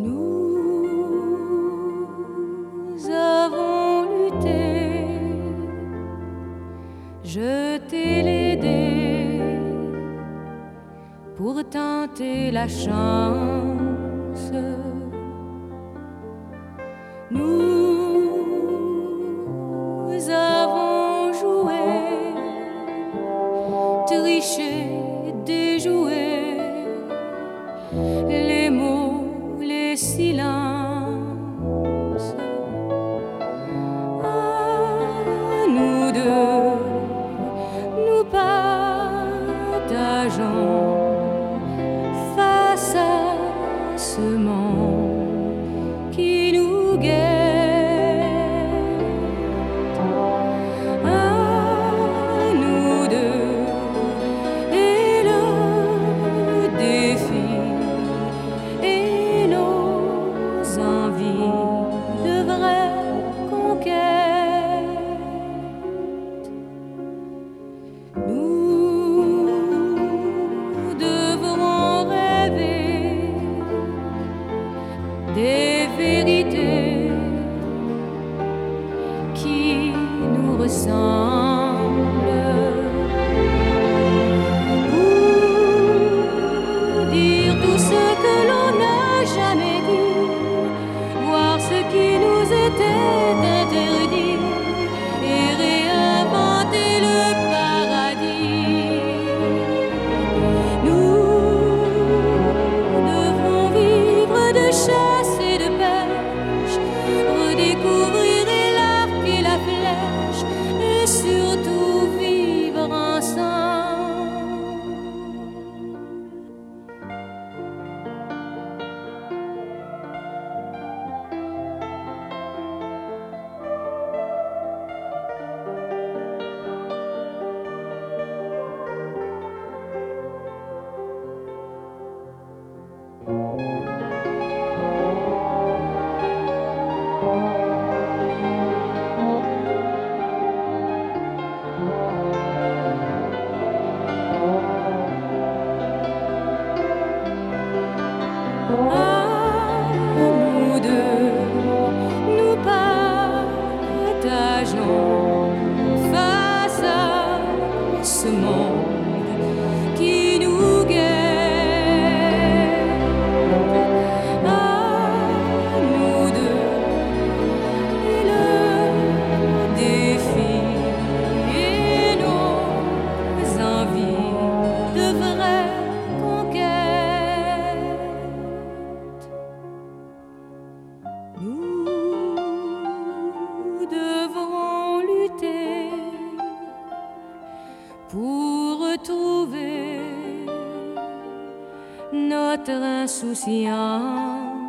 Nous avons lutté, jeté les dés pour tenter la chance. Nous avons joué, triché, déjoué les mots, les silences. Ah, nous deux, nous partageons face à ce monde qui nous guette. Ah, nous deux et le défi et nos envies de vraie conquête. Nous devrons rêver des vérités qui nous ressemblent, pour dire tout ce que l'on n'a jamais dit, voir ce qui nous était interdit et réinventer le paradis. Nous devrons vivre de chasse et de pêche, redécouvrir l'arc et la flèche et surtout vivre ensemble. Ah, nous deux, nous partageons face à ce monde qui nous guette. Ah, nous deux et le défi et nos envies de vraie conquête. Nous devrons lutter pour retrouver notre insouciance.